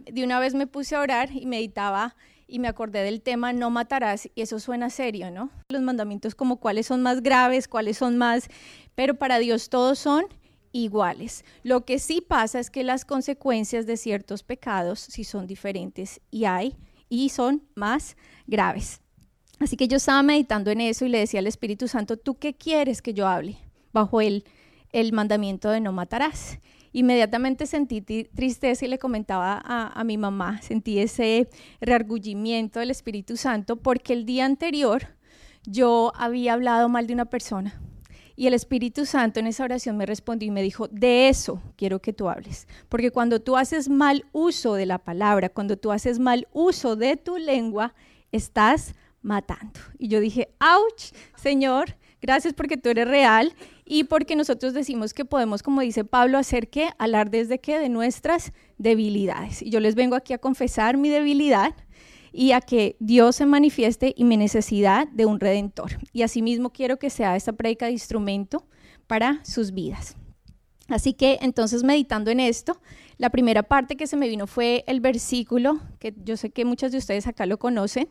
de una vez me puse a orar y meditaba y me acordé del tema no matarás, y eso suena serio, ¿no? Los mandamientos como cuáles son más graves, cuáles son más, pero para Dios todos son iguales. Lo que sí pasa es que las consecuencias de ciertos pecados sí son diferentes y son más graves. Así que yo estaba meditando en eso y le decía al Espíritu Santo, ¿tú qué quieres que yo hable bajo el mandamiento de no matarás? Inmediatamente sentí tristeza y le comentaba a mi mamá, sentí ese reargullimiento del Espíritu Santo porque el día anterior yo había hablado mal de una persona y el Espíritu Santo en esa oración me respondió y me dijo, de eso quiero que tú hables, porque cuando tú haces mal uso de la palabra, cuando tú haces mal uso de tu lengua, estás matando. Y yo dije, ¡ouch! Señor, gracias porque tú eres real y porque nosotros decimos que podemos, como dice Pablo, hacer ¿qué? Alardes de ¿qué? De nuestras debilidades. Y yo les vengo aquí a confesar mi debilidad y a que Dios se manifieste y mi necesidad de un redentor. Y asimismo quiero que sea esta prédica de instrumento para sus vidas. Así que entonces meditando en esto, la primera parte que se me vino fue el versículo, que yo sé que muchos de ustedes acá lo conocen,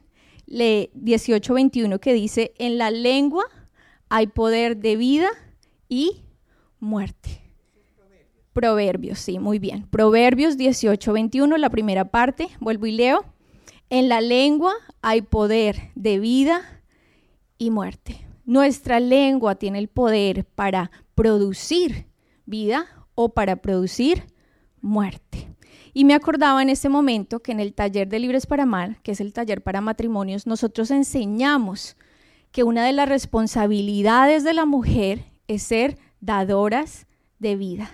18:21, que dice, en la lengua hay poder de vida y muerte. Proverbios, sí, muy bien. Proverbios 18:21, la primera parte, vuelvo y leo. En la lengua hay poder de vida y muerte. Nuestra lengua tiene el poder para producir vida o para producir muerte. Y me acordaba en ese momento que en el taller de Libres para Amar, que es el taller para matrimonios, nosotros enseñamos que una de las responsabilidades de la mujer es ser dadoras de vida.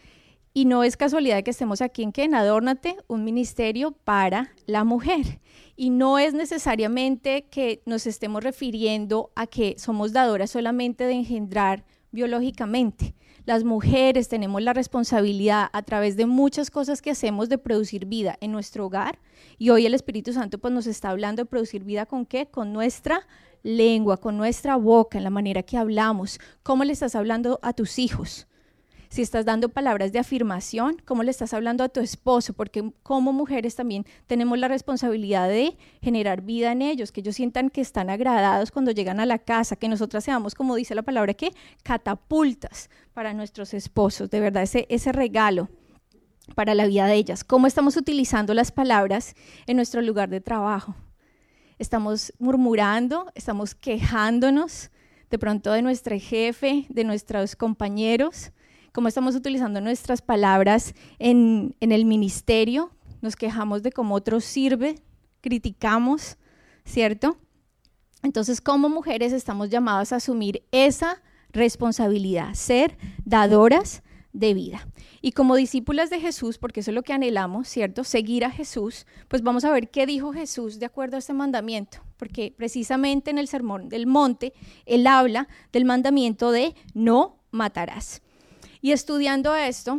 Y no es casualidad que estemos aquí en Adórnate, un ministerio para la mujer. Y no es necesariamente que nos estemos refiriendo a que somos dadoras solamente de engendrar biológicamente. Las mujeres tenemos la responsabilidad a través de muchas cosas que hacemos de producir vida en nuestro hogar. Y hoy el Espíritu Santo pues, nos está hablando de producir vida ¿con qué? Con nuestra lengua, con nuestra boca, en la manera que hablamos. ¿Cómo le estás hablando a tus hijos? Si estás dando palabras de afirmación, ¿cómo le estás hablando a tu esposo? Porque como mujeres también tenemos la responsabilidad de generar vida en ellos, que ellos sientan que están agradados cuando llegan a la casa, que nosotras seamos, como dice la palabra, ¿qué? Catapultas para nuestros esposos, de verdad, ese regalo para la vida de ellas. ¿Cómo estamos utilizando las palabras en nuestro lugar de trabajo? Estamos murmurando, estamos quejándonos de pronto de nuestro jefe, de nuestros compañeros. Cómo estamos utilizando nuestras palabras en el ministerio, nos quejamos de cómo otros sirven, criticamos, ¿cierto? Entonces, como mujeres estamos llamadas a asumir esa responsabilidad, ser dadoras de vida. Y como discípulas de Jesús, porque eso es lo que anhelamos, ¿cierto? Seguir a Jesús, pues vamos a ver qué dijo Jesús de acuerdo a este mandamiento, porque precisamente en el Sermón del Monte, él habla del mandamiento de no matarás. Y estudiando esto,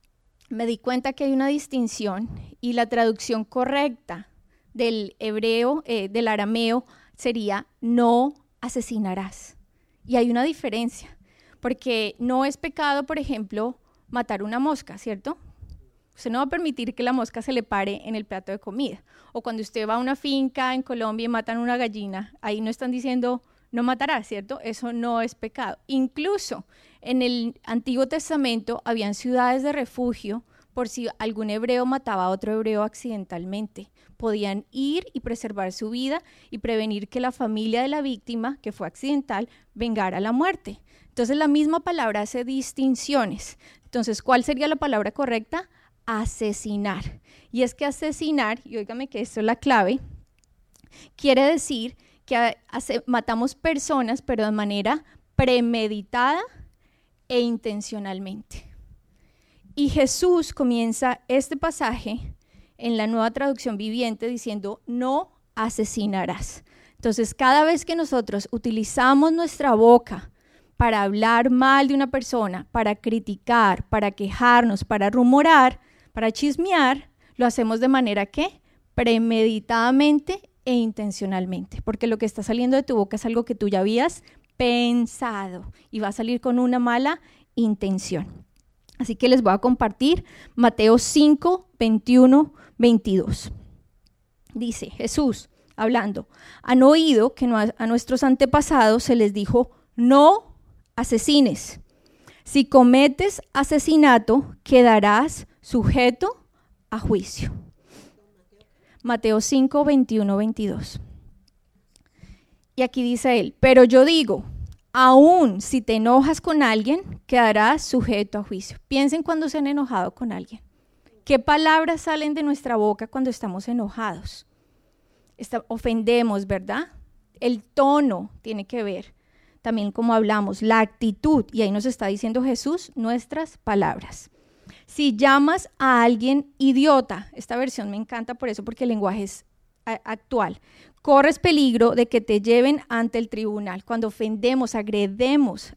me di cuenta que hay una distinción y la traducción correcta del hebreo, del arameo, sería no asesinarás. Y hay una diferencia, porque no es pecado, por ejemplo, matar una mosca, ¿cierto? Usted no va a permitir que la mosca se le pare en el plato de comida. O cuando usted va a una finca en Colombia y matan una gallina, ahí no están diciendo no matarás, ¿cierto? Eso no es pecado. Incluso en el Antiguo Testamento habían ciudades de refugio por si algún hebreo mataba a otro hebreo accidentalmente. Podían ir y preservar su vida y prevenir que la familia de la víctima, que fue accidental, vengara la muerte. Entonces la misma palabra hace distinciones. Entonces, ¿cuál sería la palabra correcta? Asesinar. Y es que asesinar, y óigame que esto es la clave, quiere decir que matamos personas, pero de manera premeditada e intencionalmente. Y Jesús comienza este pasaje en la Nueva Traducción Viviente diciendo, no asesinarás. Entonces, cada vez que nosotros utilizamos nuestra boca para hablar mal de una persona, para criticar, para quejarnos, para rumorar, para chismear, lo hacemos de manera que premeditadamente e intencionalmente, porque lo que está saliendo de tu boca es algo que tú ya habías pensado y va a salir con una mala intención. Así que les voy a compartir Mateo 5, 21, 22. Dice Jesús, hablando, han oído que a nuestros antepasados se les dijo, no asesines. Si cometes asesinato, quedarás sujeto a juicio. Mateo 5, 21, 22. Y aquí dice él, pero yo digo, aún si te enojas con alguien, quedarás sujeto a juicio. Piensen cuando se han enojado con alguien. ¿Qué palabras salen de nuestra boca cuando estamos enojados? Ofendemos, ¿verdad? El tono tiene que ver. También como hablamos, la actitud. Y ahí nos está diciendo Jesús nuestras palabras. Si llamas a alguien idiota, esta versión me encanta por eso, porque el lenguaje es actual. Corres peligro de que te lleven ante el tribunal. Cuando ofendemos, agredimos,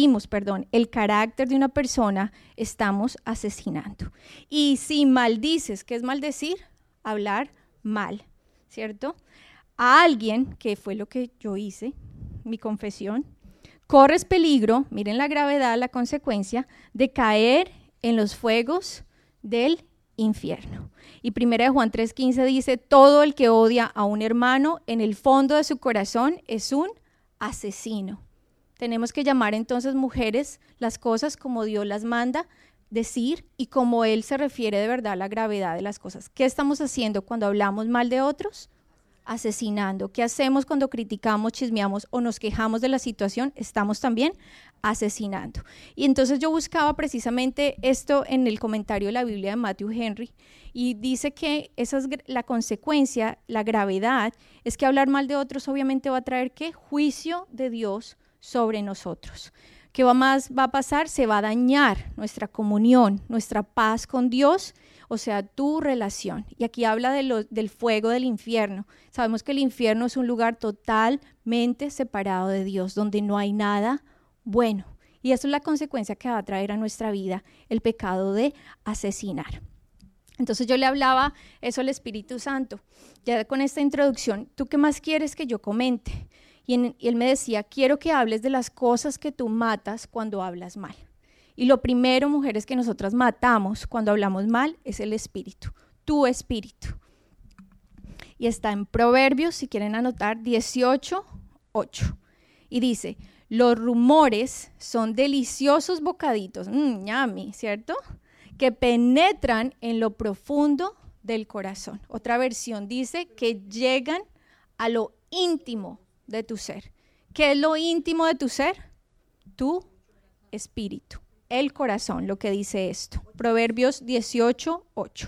el carácter de una persona, estamos asesinando. Y si maldices, ¿qué es maldecir? Hablar mal, ¿cierto? A alguien, que fue lo que yo hice, mi confesión, corres peligro, miren la gravedad, la consecuencia, de caer en los fuegos del infierno. Y 1 Juan 3:15 dice, todo el que odia a un hermano en el fondo de su corazón es un asesino. Tenemos que llamar entonces, mujeres, las cosas como Dios las manda decir y como Él se refiere de verdad a la gravedad de las cosas. ¿Qué estamos haciendo cuando hablamos mal de otros? Asesinando. ¿Qué hacemos cuando criticamos, chismeamos o nos quejamos de la situación? Estamos también asesinando. Y entonces yo buscaba precisamente esto en el comentario de la Biblia de Matthew Henry y dice que esa es la consecuencia, la gravedad, es que hablar mal de otros obviamente va a traer ¿qué? Juicio de Dios sobre nosotros. ¿Qué más va a pasar? Se va a dañar nuestra comunión, nuestra paz con Dios, o sea, tu relación. Y aquí habla del fuego del infierno. Sabemos que el infierno es un lugar totalmente separado de Dios, donde no hay nada bueno. Y eso es la consecuencia que va a traer a nuestra vida el pecado de asesinar. Entonces yo le hablaba eso al Espíritu Santo. Ya con esta introducción, ¿tú qué más quieres que yo comente? Y él me decía, quiero que hables de las cosas que tú matas cuando hablas mal. Y lo primero, mujeres, que nosotras matamos cuando hablamos mal es el espíritu, tu espíritu. Y está en Proverbios, si quieren anotar, 18:8. Y dice, los rumores son deliciosos bocaditos, ñami, ¿cierto? Que penetran en lo profundo del corazón. Otra versión dice que llegan a lo íntimo de tu ser. ¿Qué es lo íntimo de tu ser? Tu espíritu. El corazón, lo que dice esto. Proverbios 18:8.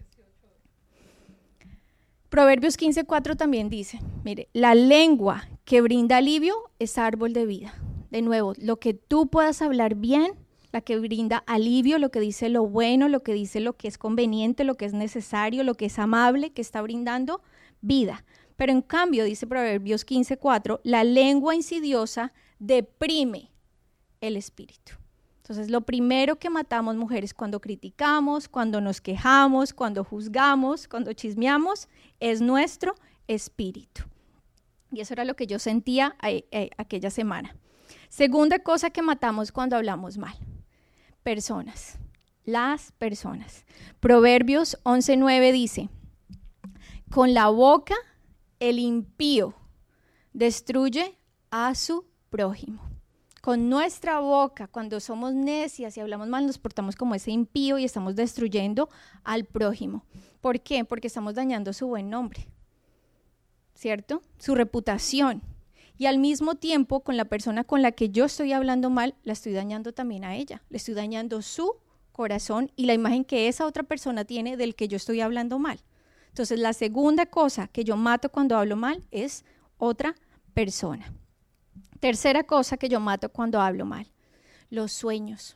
Proverbios 15:4 también dice, mire, la lengua que brinda alivio es árbol de vida. De nuevo, lo que tú puedas hablar bien, la que brinda alivio, lo que dice lo bueno, lo que dice lo que es conveniente, lo que es necesario, lo que es amable, que está brindando vida. Pero en cambio, dice Proverbios 15:4, la lengua insidiosa deprime el espíritu. Entonces, lo primero que matamos, mujeres, cuando criticamos, cuando nos quejamos, cuando juzgamos, cuando chismeamos, es nuestro espíritu. Y eso era lo que yo sentía aquella semana. Segunda cosa que matamos cuando hablamos mal. Personas. Las personas. Proverbios 11:9 dice, con la boca el impío destruye a su prójimo. Con nuestra boca, cuando somos necias y hablamos mal, nos portamos como ese impío y estamos destruyendo al prójimo. ¿Por qué? Porque estamos dañando su buen nombre, ¿cierto? Su reputación. Y al mismo tiempo, con la persona con la que yo estoy hablando mal, la estoy dañando también a ella. Le estoy dañando su corazón y la imagen que esa otra persona tiene del que yo estoy hablando mal. Entonces, la segunda cosa que yo mato cuando hablo mal es otra persona. Tercera cosa que yo mato cuando hablo mal, los sueños,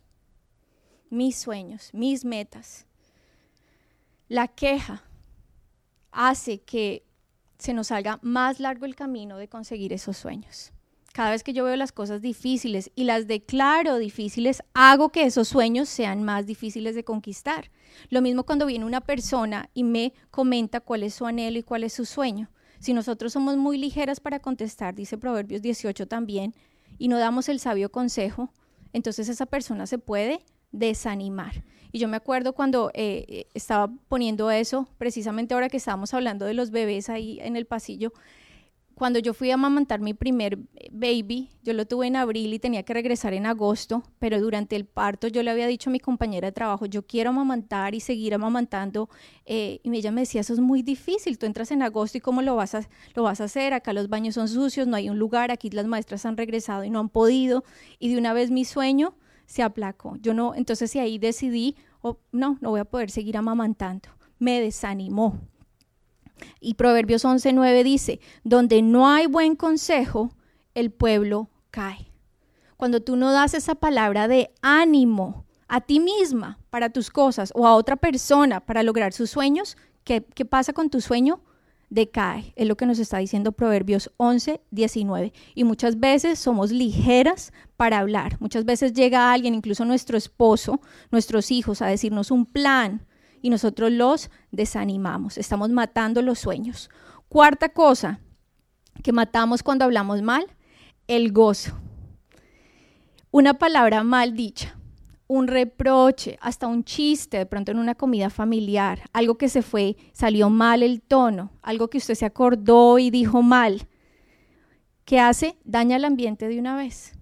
mis metas. La queja hace que se nos salga más largo el camino de conseguir esos sueños. Cada vez que yo veo las cosas difíciles y las declaro difíciles, hago que esos sueños sean más difíciles de conquistar. Lo mismo cuando viene una persona y me comenta cuál es su anhelo y cuál es su sueño. Si nosotros somos muy ligeras para contestar, dice Proverbios 18 también, y no damos el sabio consejo, entonces esa persona se puede desanimar. Y yo me acuerdo cuando estaba poniendo eso, precisamente ahora que estábamos hablando de los bebés ahí en el pasillo, cuando yo fui a amamantar mi primer baby, yo lo tuve en abril y tenía que regresar en agosto, pero durante el parto yo le había dicho a mi compañera de trabajo, yo quiero amamantar y seguir amamantando, y ella me decía, eso es muy difícil, tú entras en agosto y ¿cómo lo vas a hacer? Acá los baños son sucios, no hay un lugar, aquí las maestras han regresado y no han podido, y de una vez mi sueño se aplacó. Yo no, entonces ahí decidí, no voy a poder seguir amamantando, me desanimó. Y Proverbios 11:9 dice, donde no hay buen consejo, el pueblo cae. Cuando tú no das esa palabra de ánimo a ti misma para tus cosas o a otra persona para lograr sus sueños, ¿qué pasa con tu sueño? Decae, es lo que nos está diciendo Proverbios 11:19. Y muchas veces somos ligeras para hablar. Muchas veces llega alguien, incluso nuestro esposo, nuestros hijos, a decirnos un plan, y nosotros los desanimamos, estamos matando los sueños. Cuarta cosa que matamos cuando hablamos mal, el gozo. Una palabra mal dicha, un reproche, hasta un chiste, de pronto en una comida familiar, algo que salió mal el tono, algo que usted se acordó y dijo mal, ¿qué hace? Daña el ambiente de una vez.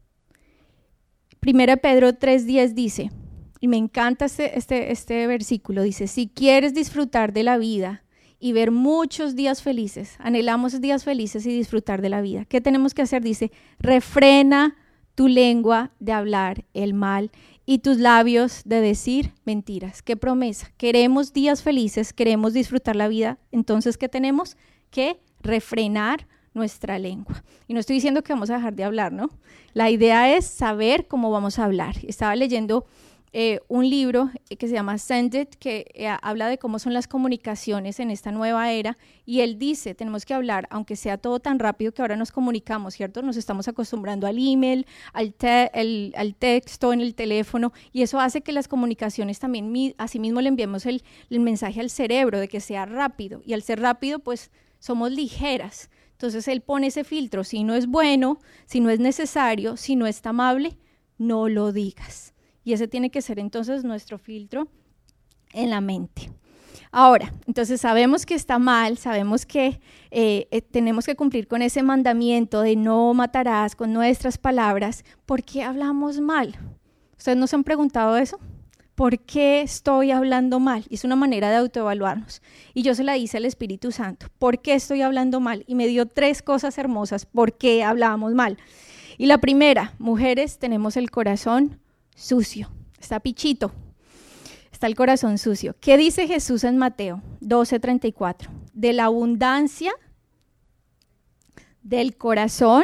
1 Pedro 3:10 dice, y me encanta este versículo, dice, si quieres disfrutar de la vida y ver muchos días felices, anhelamos días felices y disfrutar de la vida, ¿qué tenemos que hacer? Dice, refrena tu lengua de hablar el mal y tus labios de decir mentiras. ¡Qué promesa! Queremos días felices, queremos disfrutar la vida, entonces ¿qué tenemos? Que refrenar nuestra lengua. Y no estoy diciendo que vamos a dejar de hablar, ¿no? La idea es saber cómo vamos a hablar. Estaba leyendo un libro que se llama Send It, que habla de cómo son las comunicaciones en esta nueva era, y él dice, tenemos que hablar, aunque sea todo tan rápido que ahora nos comunicamos, ¿cierto? Nos estamos acostumbrando al email, al texto en el teléfono, y eso hace que las comunicaciones también, asimismo le enviamos el mensaje al cerebro de que sea rápido, y al ser rápido, pues somos ligeras. Entonces él pone ese filtro, si no es bueno, si no es necesario, si no es amable, no lo digas. Y ese tiene que ser entonces nuestro filtro en la mente. Ahora, entonces sabemos que está mal, sabemos que tenemos que cumplir con ese mandamiento de no matarás con nuestras palabras. ¿Por qué hablamos mal? ¿Ustedes no se han preguntado eso? ¿Por qué estoy hablando mal? Y es una manera de autoevaluarnos. Y yo se la hice al Espíritu Santo. ¿Por qué estoy hablando mal? Y me dio 3 cosas hermosas. ¿Por qué hablábamos mal? Y la primera, mujeres, tenemos el corazón sucio, está pichito, está el corazón sucio. ¿Qué dice Jesús en Mateo 12:34? De la abundancia del corazón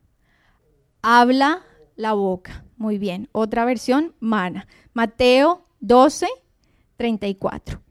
habla la boca. Muy bien, otra versión, Mateo 12:34.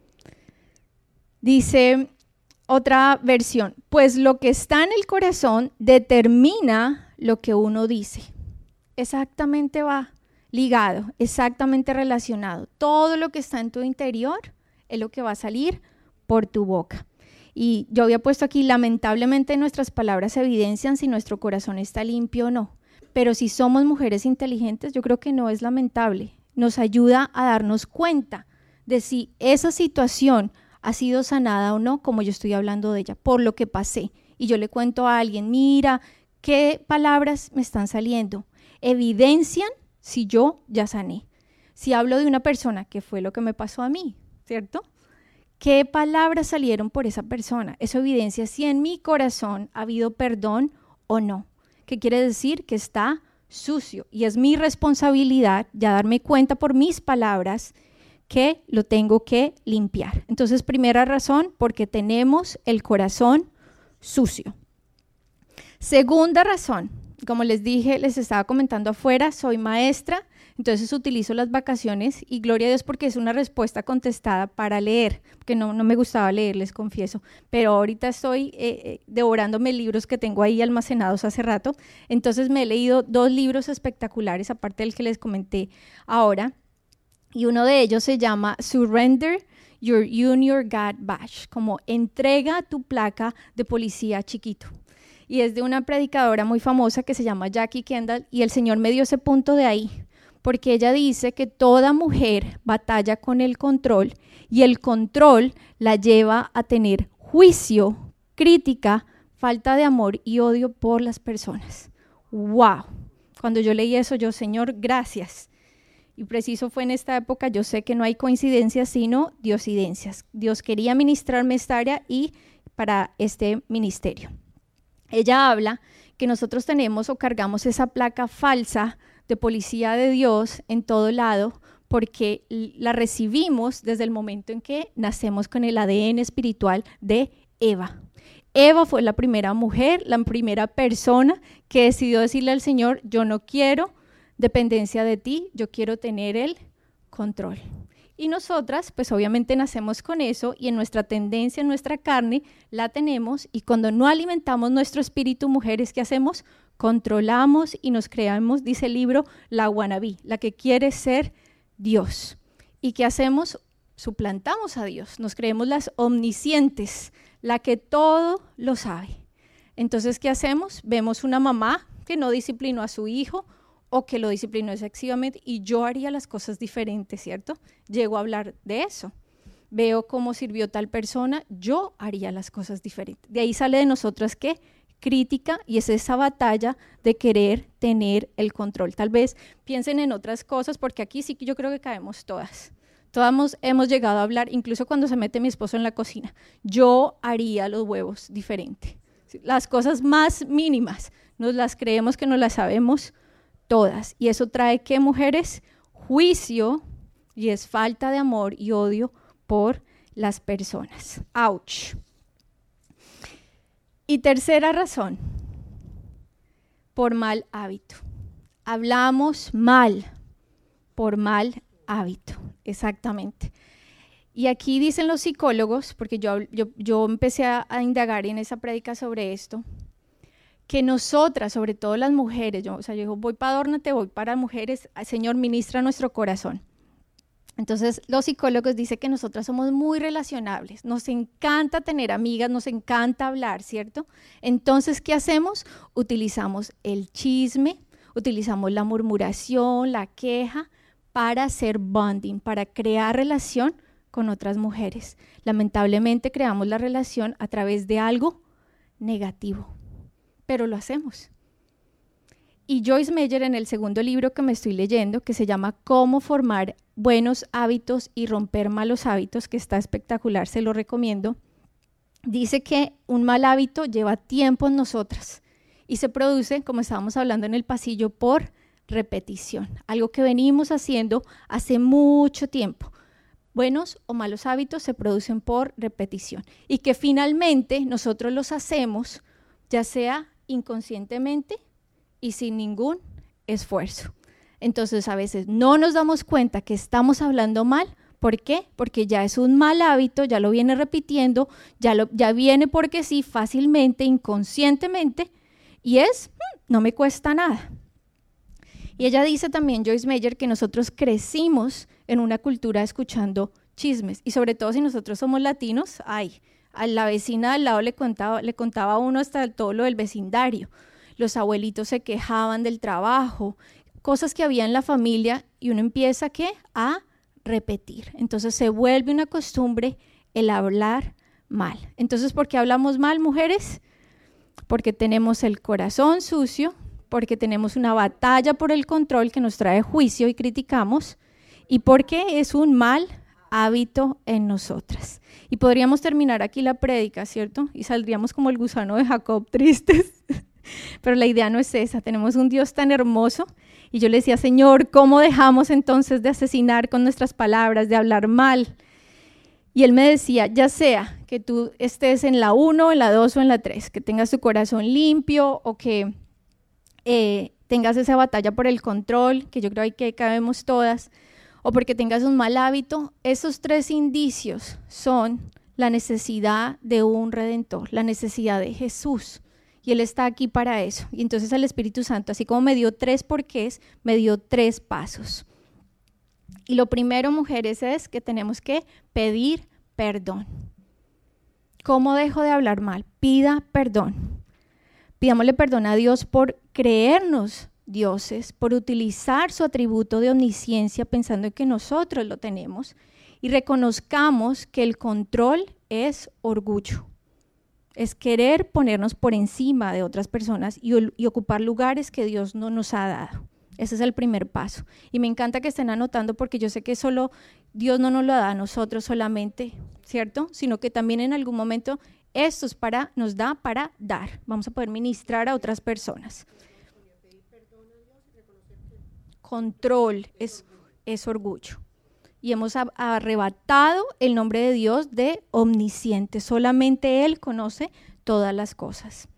Dice otra versión, pues lo que está en el corazón determina lo que uno dice. Exactamente va ligado, exactamente relacionado. Todo lo que está en tu interior es lo que va a salir por tu boca. Y yo había puesto aquí, lamentablemente nuestras palabras evidencian si nuestro corazón está limpio o no. Pero si somos mujeres inteligentes, yo creo que no es lamentable. Nos ayuda a darnos cuenta de si esa situación ha sido sanada o no, como yo estoy hablando de ella, por lo que pasé. Y yo le cuento a alguien, mira, ¿qué palabras me están saliendo? Evidencian si yo ya sané. Si hablo de una persona, que fue lo que me pasó a mí, ¿cierto? ¿Qué palabras salieron por esa persona? Eso evidencia si en mi corazón ha habido perdón o no. ¿Qué quiere decir? Que está sucio. Y es mi responsabilidad ya darme cuenta por mis palabras que lo tengo que limpiar. Entonces, primera razón, porque tenemos el corazón sucio. Segunda razón, como les dije, les estaba comentando afuera, soy maestra, entonces utilizo las vacaciones y gloria a Dios porque es una respuesta contestada para leer, porque no me gustaba leer, les confieso, pero ahorita estoy devorándome libros que tengo ahí almacenados hace rato, entonces me he leído 2 libros espectaculares, aparte del que les comenté ahora, y uno de ellos se llama Surrender Your Junior Guard Badge, como entrega tu placa de policía chiquito. Y es de una predicadora muy famosa que se llama Jackie Kendall, y el Señor me dio ese punto de ahí, porque ella dice que toda mujer batalla con el control y el control la lleva a tener juicio, crítica, falta de amor y odio por las personas. ¡Wow! Cuando yo leí eso, yo, Señor, gracias. Y preciso fue en esta época, yo sé que no hay coincidencias, sino diosidencias. Dios quería ministrarme esta área y para este ministerio. Ella habla que nosotros tenemos o cargamos esa placa falsa de policía de Dios en todo lado porque la recibimos desde el momento en que nacemos con el ADN espiritual de Eva. Eva fue la primera mujer, la primera persona que decidió decirle al Señor, yo no quiero dependencia de ti, yo quiero tener el control. Y nosotras, pues obviamente nacemos con eso y en nuestra tendencia, en nuestra carne, la tenemos y cuando no alimentamos nuestro espíritu, mujeres, ¿qué hacemos? Controlamos y nos creamos, dice el libro, la wannabe, la que quiere ser Dios. ¿Y qué hacemos? Suplantamos a Dios, nos creemos las omniscientes, la que todo lo sabe. Entonces, ¿qué hacemos? Vemos una mamá que no disciplinó a su hijo o que lo disciplinó excesivamente y yo haría las cosas diferentes, ¿cierto? Llego a hablar de eso. Veo cómo sirvió tal persona, yo haría las cosas diferentes. De ahí sale de nosotras, ¿qué? Crítica, y es esa batalla de querer tener el control. Tal vez piensen en otras cosas, porque aquí sí que yo creo que caemos todas. Todas hemos llegado a hablar, incluso cuando se mete mi esposo en la cocina. Yo haría los huevos diferente. Las cosas más mínimas, nos las creemos que no las sabemos todas. Y eso trae, ¿qué, mujeres? Juicio, y es falta de amor y odio por las personas. ¡Auch! Y tercera razón, por mal hábito. Hablamos mal por mal hábito, exactamente. Y aquí dicen los psicólogos, porque yo empecé a indagar en esa prédica sobre esto, que nosotras, sobre todo las mujeres, yo digo, voy para Adórnate, voy para mujeres, Señor, ministra nuestro corazón. Entonces, los psicólogos dicen que nosotras somos muy relacionables, nos encanta tener amigas, nos encanta hablar, ¿cierto? Entonces, ¿qué hacemos? Utilizamos el chisme, utilizamos la murmuración, la queja, para hacer bonding, para crear relación con otras mujeres. Lamentablemente, creamos la relación a través de algo negativo, pero lo hacemos. Y Joyce Meyer, en el segundo libro que me estoy leyendo, que se llama Cómo formar buenos hábitos y romper malos hábitos, que está espectacular, se lo recomiendo, dice que un mal hábito lleva tiempo en nosotras y se produce, como estábamos hablando en el pasillo, por repetición, algo que venimos haciendo hace mucho tiempo. Buenos o malos hábitos se producen por repetición y que finalmente nosotros los hacemos, ya sea inconscientemente y sin ningún esfuerzo. Entonces, a veces no nos damos cuenta que estamos hablando mal. ¿Por qué? Porque ya es un mal hábito, ya lo viene repitiendo, ya viene porque sí, fácilmente, inconscientemente, y no me cuesta nada. Y ella dice también, Joyce Meyer, que nosotros crecimos en una cultura escuchando chismes, y sobre todo si nosotros somos latinos, a la vecina al lado le contaba a uno hasta todo lo del vecindario. Los abuelitos se quejaban del trabajo, cosas que había en la familia, y uno empieza, ¿qué? A repetir. Entonces se vuelve una costumbre el hablar mal. Entonces, ¿por qué hablamos mal, mujeres? Porque tenemos el corazón sucio, porque tenemos una batalla por el control que nos trae juicio y criticamos, y porque es un mal hábito en nosotras. Y podríamos terminar aquí la prédica, ¿cierto? Y saldríamos como el gusano de Jacob, tristes. Pero la idea no es esa, tenemos un Dios tan hermoso. Y yo le decía, Señor, ¿cómo dejamos entonces de asesinar con nuestras palabras, de hablar mal? Y Él me decía, ya sea que tú estés en la 1, en la 2 o en la 3, que tengas tu corazón limpio o que tengas esa batalla por el control, que yo creo que cabemos todas, o porque tengas un mal hábito, esos 3 indicios son la necesidad de un Redentor, la necesidad de Jesús. Y Él está aquí para eso. Y entonces el Espíritu Santo, así como me dio 3 porqués, me dio 3 pasos. Y lo primero, mujeres, es que tenemos que pedir perdón. ¿Cómo dejo de hablar mal? Pida perdón. Pidámosle perdón a Dios por creernos dioses, por utilizar su atributo de omnisciencia pensando en que nosotros lo tenemos, y reconozcamos que el control es orgullo. Es querer ponernos por encima de otras personas y ocupar lugares que Dios no nos ha dado. Ese es el primer paso. Y me encanta que estén anotando porque yo sé que solo Dios no nos lo da a nosotros solamente, ¿cierto? Sino que también en algún momento esto es nos da para dar. Vamos a poder ministrar a otras personas. Control es orgullo. Y hemos arrebatado el nombre de Dios de omnisciente. Solamente Él conoce todas las cosas.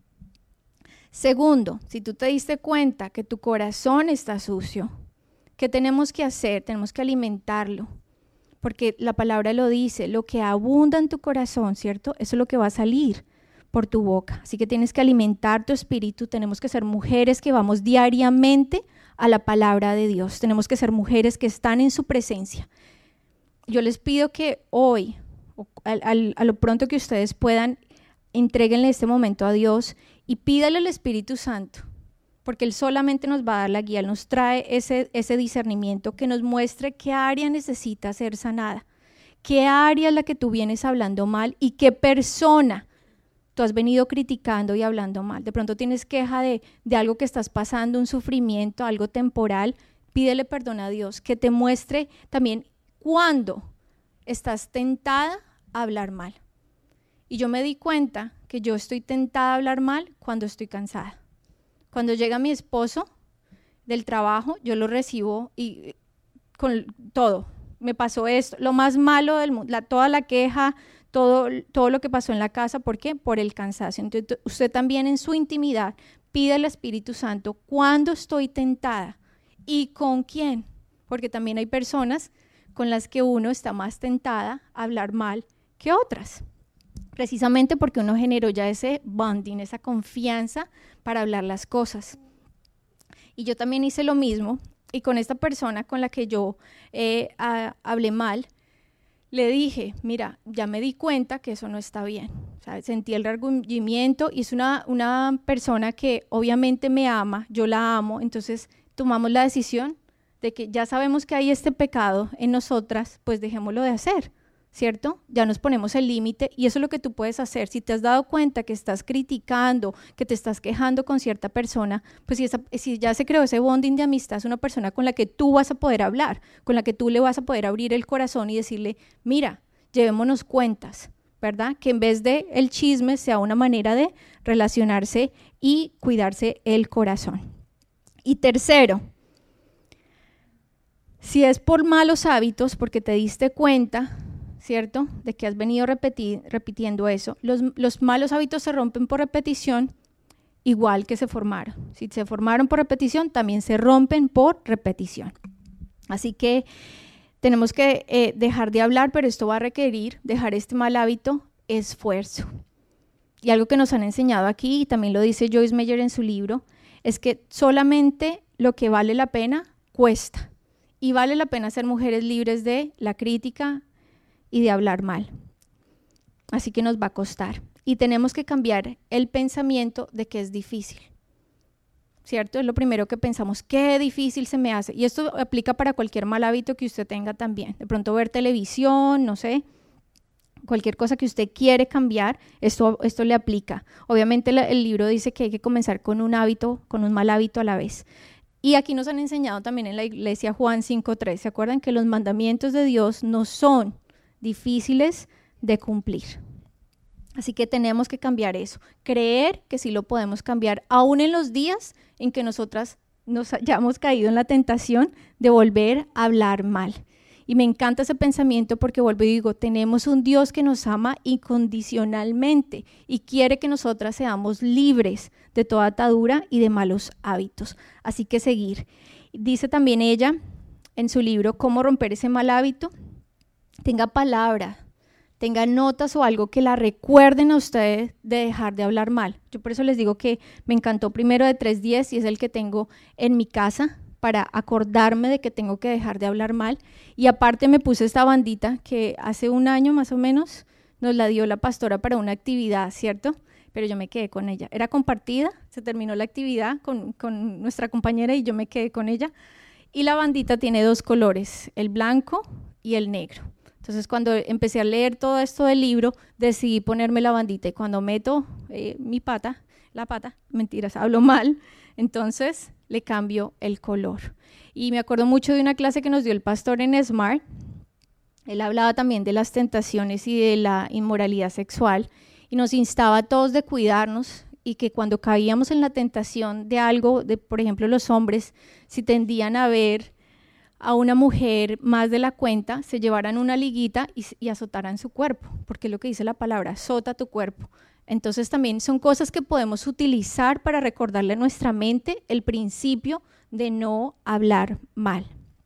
Segundo, si tú te diste cuenta que tu corazón está sucio, ¿qué tenemos que hacer? Tenemos que alimentarlo. Porque la palabra lo dice, lo que abunda en tu corazón, ¿cierto? Eso es lo que va a salir por tu boca. Así que tienes que alimentar tu espíritu. Tenemos que ser mujeres que vamos diariamente a la palabra de Dios. Tenemos que ser mujeres que están en su presencia. Yo les pido que hoy, a lo pronto que ustedes puedan, entréguenle este momento a Dios y pídale al Espíritu Santo, porque Él solamente nos va a dar la guía. Él nos trae ese discernimiento que nos muestre qué área necesita ser sanada, qué área es la que tú vienes hablando mal y qué persona tú has venido criticando y hablando mal. De pronto tienes queja de algo que estás pasando, un sufrimiento, algo temporal. Pídele perdón a Dios, que te muestre también cuándo estás tentada a hablar mal. Y yo me di cuenta que yo estoy tentada a hablar mal cuando estoy cansada. Cuando llega mi esposo del trabajo, yo lo recibo y con todo. Me pasó esto, lo más malo del mundo, toda la queja, todo lo que pasó en la casa. ¿Por qué? Por el cansancio. Entonces, usted también en su intimidad pide al Espíritu Santo cuándo estoy tentada y con quién. Porque también hay personas con las que uno está más tentada a hablar mal que otras. Precisamente porque uno generó ya ese bonding, esa confianza para hablar las cosas. Y yo también hice lo mismo. Y con esta persona con la que yo hablé mal, le dije, mira, ya me di cuenta que eso no está bien. O sea, sentí el reargüimiento y es una persona que obviamente me ama, yo la amo, entonces tomamos la decisión de que ya sabemos que hay este pecado en nosotras, pues dejémoslo de hacer, ¿cierto? Ya nos ponemos el límite y eso es lo que tú puedes hacer. Si te has dado cuenta que estás criticando, que te estás quejando con cierta persona, pues si ya se creó ese bonding de amistad, es una persona con la que tú vas a poder hablar, con la que tú le vas a poder abrir el corazón y decirle, mira, llevémonos cuentas, ¿verdad? Que en vez de el chisme sea una manera de relacionarse y cuidarse el corazón. Y tercero, si es por malos hábitos, porque te diste cuenta, ¿cierto?, de que has venido repitiendo eso. Los malos hábitos se rompen por repetición, igual que se formaron. Si se formaron por repetición, también se rompen por repetición. Así que tenemos que dejar de hablar, pero esto va a requerir, dejar este mal hábito, esfuerzo. Y algo que nos han enseñado aquí, y también lo dice Joyce Meyer en su libro, es que solamente lo que vale la pena cuesta. Y vale la pena ser mujeres libres de la crítica y de hablar mal. Así que nos va a costar. Y tenemos que cambiar el pensamiento de que es difícil, ¿cierto? Es lo primero que pensamos, qué difícil se me hace. Y esto aplica para cualquier mal hábito que usted tenga también. De pronto ver televisión, no sé, cualquier cosa que usted quiere cambiar, esto le aplica. Obviamente el libro dice que hay que comenzar con un hábito, con un mal hábito a la vez. Y aquí nos han enseñado también en la iglesia Juan 5:3. ¿Se acuerdan que los mandamientos de Dios no son difíciles de cumplir? Así que tenemos que cambiar eso, creer que sí lo podemos cambiar, aún en los días en que nosotras nos hayamos caído en la tentación de volver a hablar mal. Y me encanta ese pensamiento porque vuelvo y digo, tenemos un Dios que nos ama incondicionalmente y quiere que nosotras seamos libres de toda atadura y de malos hábitos. Así que seguir. Dice también ella en su libro, ¿cómo romper ese mal hábito? Tenga palabra, tenga notas o algo que la recuerden a ustedes de dejar de hablar mal. Yo por eso les digo que me encantó Primero de 3:10 y es el que tengo en mi casa para acordarme de que tengo que dejar de hablar mal. Y aparte me puse esta bandita que hace un año más o menos, nos la dio la pastora para una actividad, ¿cierto? Pero yo me quedé con ella. Era compartida, se terminó la actividad con nuestra compañera y yo me quedé con ella. Y la bandita tiene 2 colores, el blanco y el negro. Entonces, cuando empecé a leer todo esto del libro, decidí ponerme la bandita. Y cuando meto la pata, mentiras, hablo mal, entonces le cambio el color. Y me acuerdo mucho de una clase que nos dio el pastor en Smart. Él hablaba también de las tentaciones y de la inmoralidad sexual y nos instaba a todos de cuidarnos y que cuando caíamos en la tentación de algo, por ejemplo los hombres, si tendían a ver a una mujer más de la cuenta, se llevaran una liguita y azotaran su cuerpo, porque es lo que dice la palabra, azota tu cuerpo. Entonces también son cosas que podemos utilizar para recordarle a nuestra mente el principio de no hablar mal.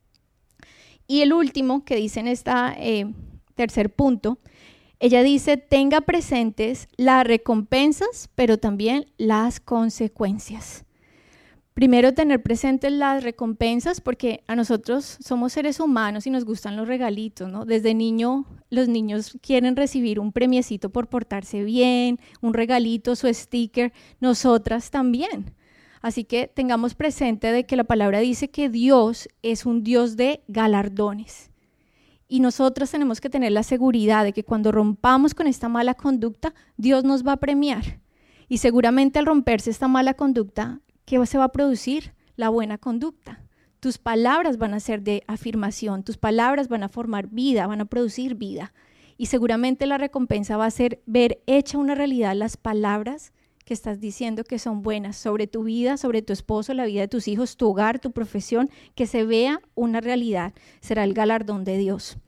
Y el último que dice en este tercer punto, ella dice, tenga presentes las recompensas, pero también las consecuencias. Primero, tener presentes las recompensas, porque a nosotros somos seres humanos y nos gustan los regalitos, ¿no? Desde niño, los niños quieren recibir un premiecito por portarse bien, un regalito, su sticker, nosotras también. Así que tengamos presente de que la palabra dice que Dios es un Dios de galardones. Y nosotros tenemos que tener la seguridad de que cuando rompamos con esta mala conducta, Dios nos va a premiar. Y seguramente al romperse esta mala conducta, ¿qué se va a producir? La buena conducta. Tus palabras van a ser de afirmación, tus palabras van a formar vida, van a producir vida. Y seguramente la recompensa va a ser ver hecha una realidad las palabras que estás diciendo que son buenas sobre tu vida, sobre tu esposo, la vida de tus hijos, tu hogar, tu profesión, que se vea una realidad, será el galardón de Dios.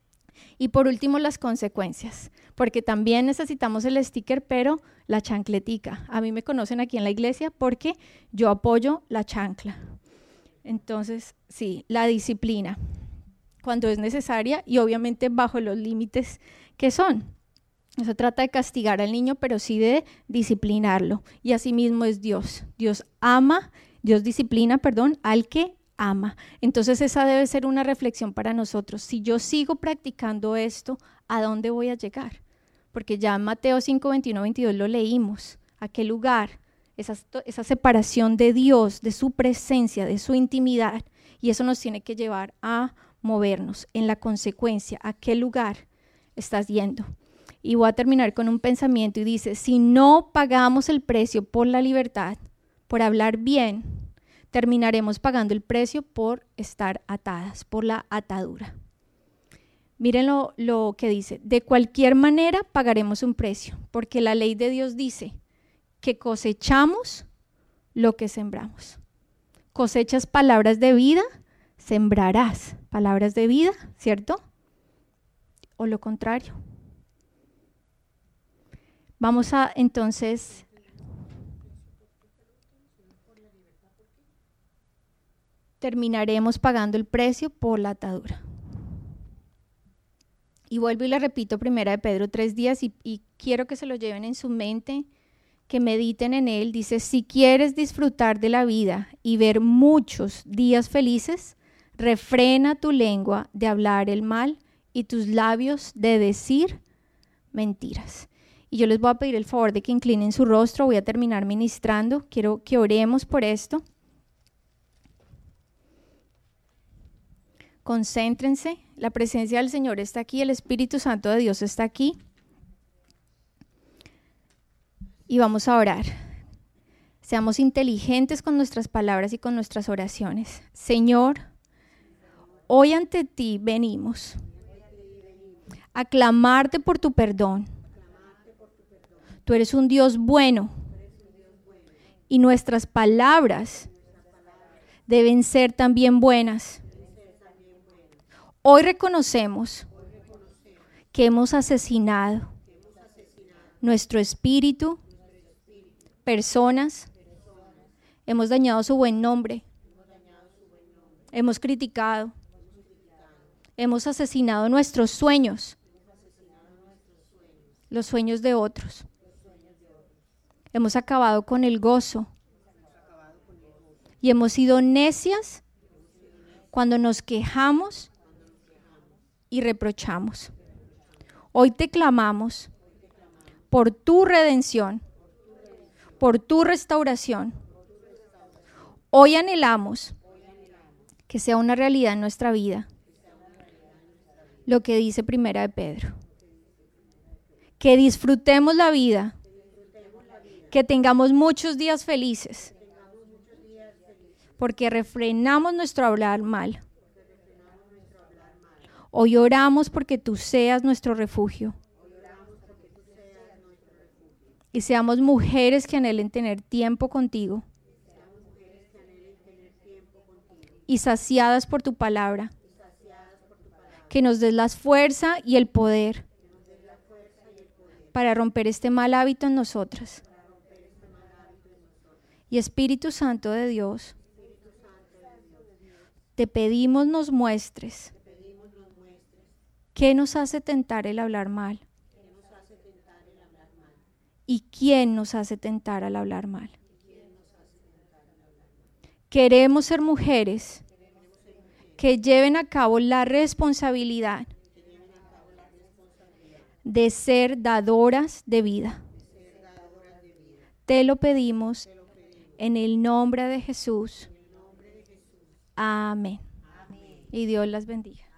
Y por último, las consecuencias, porque también necesitamos el sticker, pero la chancletica. A mí me conocen aquí en la iglesia porque yo apoyo la chancla. Entonces, sí, la disciplina, cuando es necesaria y obviamente bajo los límites que son. No se trata de castigar al niño, pero sí de disciplinarlo. Y así mismo es Dios. Dios disciplina, al que ama. Entonces esa debe ser una reflexión para nosotros. Si yo sigo practicando esto, ¿a dónde voy a llegar? Porque ya en Mateo 5, 21, 22 lo leímos. ¿A qué lugar? Esa separación de Dios, de su presencia, de su intimidad. Y eso nos tiene que llevar a movernos en la consecuencia. ¿A qué lugar estás yendo? Y voy a terminar con un pensamiento y dice, si no pagamos el precio por la libertad, por hablar bien, terminaremos pagando el precio por estar atadas, por la atadura. Miren lo que dice, de cualquier manera pagaremos un precio, porque la ley de Dios dice que cosechamos lo que sembramos. Cosechas palabras de vida, sembrarás palabras de vida, ¿cierto? O lo contrario. Vamos a entonces terminaremos pagando el precio por la atadura. Y vuelvo y le repito 1 Pedro 3:10 y quiero que se lo lleven en su mente, que mediten en él. Dice, si quieres disfrutar de la vida y ver muchos días felices, refrena tu lengua de hablar el mal y tus labios de decir mentiras. Y yo les voy a pedir el favor de que inclinen su rostro. Voy a terminar ministrando. Quiero que oremos por esto. Concéntrense. La presencia del Señor está aquí. El Espíritu Santo de Dios está aquí. Y vamos a orar. Seamos inteligentes con nuestras palabras y con nuestras oraciones. Señor, hoy ante ti venimos a clamarte por tu perdón. Tú eres un Dios bueno y nuestras palabras deben ser también buenas. Hoy reconocemos que hemos asesinado nuestro espíritu, personas, hemos dañado su buen nombre, hemos criticado, hemos asesinado nuestros sueños, los sueños de otros. Hemos acabado con el gozo y hemos sido necias cuando nos quejamos y reprochamos. Hoy te clamamos por tu redención, por tu restauración. Hoy anhelamos que sea una realidad en nuestra vida lo que dice Primera de Pedro. Que disfrutemos la vida, que tengamos muchos días felices, porque refrenamos nuestro hablar mal. Hoy oramos porque tú seas nuestro refugio y seamos mujeres que anhelen tener tiempo contigo y saciadas por tu palabra, que nos des la fuerza y el poder para romper este mal hábito en nosotras. Y Espíritu Santo de Dios, te pedimos nos muestres qué nos hace tentar el hablar mal y quién nos hace tentar al hablar mal. Queremos ser mujeres que lleven a cabo la responsabilidad de ser dadoras de vida. Te lo pedimos en el nombre de Jesús. Amén. Y Dios las bendiga.